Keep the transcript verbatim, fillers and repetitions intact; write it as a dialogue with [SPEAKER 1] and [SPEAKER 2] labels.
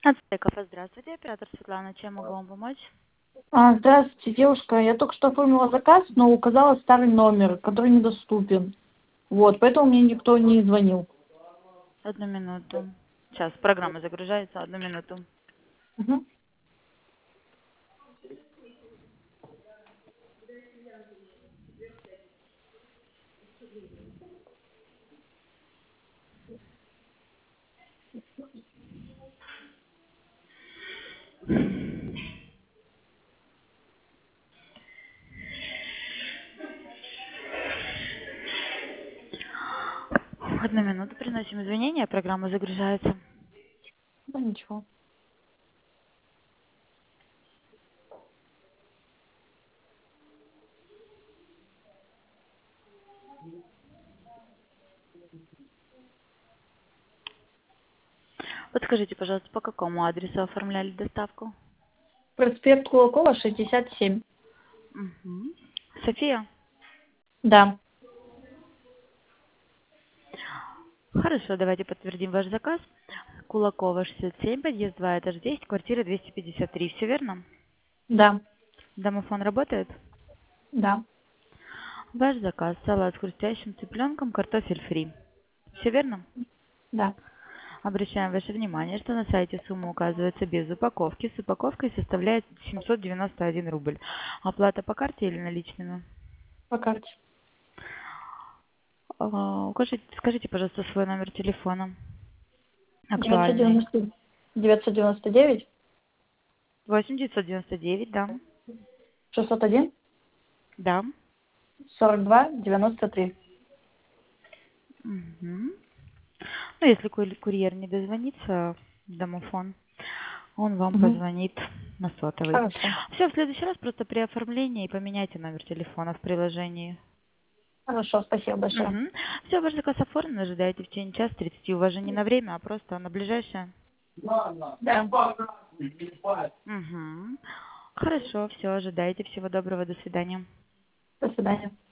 [SPEAKER 1] Ацтеков, здравствуйте, оператор Светлана, чем могу вам помочь?
[SPEAKER 2] А, здравствуйте, девушка. Я только что оформила заказ, но указала старый номер, который недоступен. Вот, поэтому мне никто не звонил.
[SPEAKER 1] Одну минуту. Сейчас, программа загружается, одну минуту.
[SPEAKER 2] Мгм.
[SPEAKER 1] Одну минуту, приносим извинения, программа загружается.
[SPEAKER 2] Да, ничего.
[SPEAKER 1] Подскажите, пожалуйста, по какому адресу оформляли доставку?
[SPEAKER 2] Проспект Кулакова, шестьдесят семь.
[SPEAKER 1] Угу. София?
[SPEAKER 2] Да.
[SPEAKER 1] Хорошо, давайте подтвердим ваш заказ. Кулакова, шестьдесят семь, подъезд два, этаж десять, квартира двести пятьдесят три, все верно?
[SPEAKER 2] Да.
[SPEAKER 1] Домофон работает?
[SPEAKER 2] Да.
[SPEAKER 1] Ваш заказ, салат с хрустящим цыпленком, картофель фри. Все верно?
[SPEAKER 2] Да.
[SPEAKER 1] Обращаем ваше внимание, что на сайте сумма указывается без упаковки. С упаковкой составляет семьсот девяносто один рубль. Оплата по карте или наличными?
[SPEAKER 2] По карте.
[SPEAKER 1] А, укажите, скажите, пожалуйста, свой номер телефона.
[SPEAKER 2] девятьсот
[SPEAKER 1] Актуальный.
[SPEAKER 2] девяносто девятьсот девяносто девять
[SPEAKER 1] восемь девятьсот девяносто девять, да.
[SPEAKER 2] шестьсот один
[SPEAKER 1] Да.
[SPEAKER 2] сорок два девяносто три.
[SPEAKER 1] Мгм. Ну, если ку- курьер не дозвонится, домофон, он вам
[SPEAKER 2] Угу.
[SPEAKER 1] позвонит на сотовый.
[SPEAKER 2] Хорошо.
[SPEAKER 1] Все, в следующий раз просто при оформлении поменяйте номер телефона в приложении.
[SPEAKER 2] Хорошо, спасибо большое.
[SPEAKER 1] Угу. Все, ваш заказ оформлен, ожидаете в течение часа тридцати. У вас же не на время, а просто на ближайшее.
[SPEAKER 2] Да.
[SPEAKER 1] Угу. Хорошо, все, ожидаете. Всего доброго, до свидания.
[SPEAKER 2] До свидания.